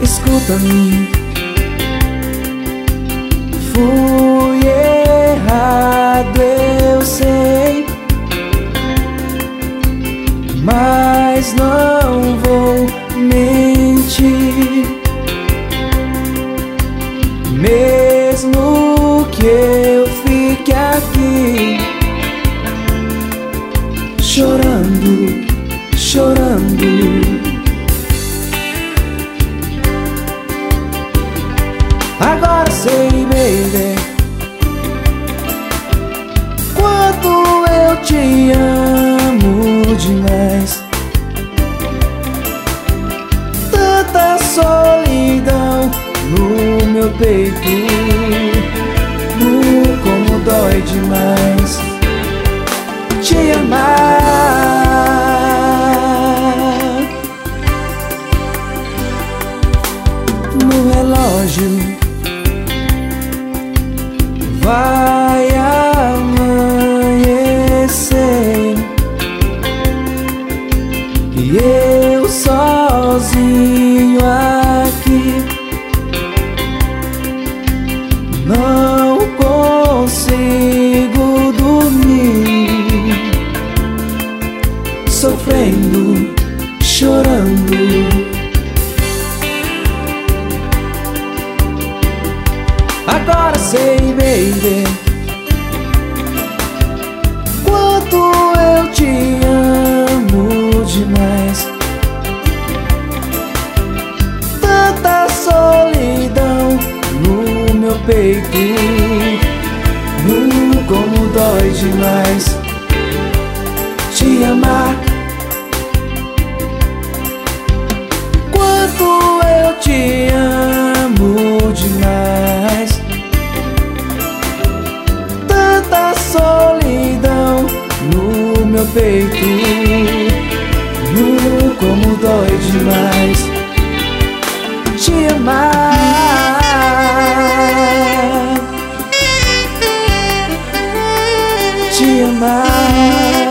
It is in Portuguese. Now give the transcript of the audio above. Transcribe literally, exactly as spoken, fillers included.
Escuta-me, fui errado, eu sei, mas não vou mentir. Mesmo que eu fique aqui chorando, chorando, agora sei, baby, quanto eu te amo demais. Tanta solidão no meu peito, uh, como dói demais te amar. No relógio vai amanhecer e eu sozinho aqui não consigo dormir, sofrendo, chorando. Agora sei, baby, quanto eu te amo demais. Tanta solidão no meu peito, uh, como dói demais te amar. Quanto eu te amo demais. Tanta solidão no meu peito, uh, como dói demais te amar, te amar.